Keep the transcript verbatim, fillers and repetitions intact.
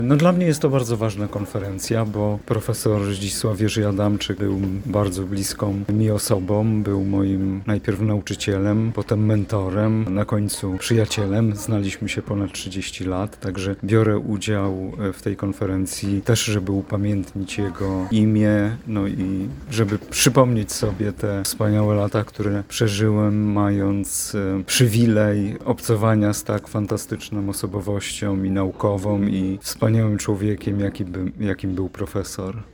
No dla mnie jest to bardzo ważna konferencja, bo profesor Zdzisław Jerzy Adamczyk był bardzo bliską mi osobą, był moim najpierw nauczycielem, potem mentorem, na końcu przyjacielem. Znaliśmy się ponad trzydzieści lat, także biorę udział w tej konferencji też, żeby upamiętnić jego imię, no i żeby przypomnieć sobie te wspaniałe lata, które przeżyłem, mając przywilej obcowania z tak fantastyczną osobowością i naukową i wspaniałym człowiekiem, jaki by, jakim był profesor.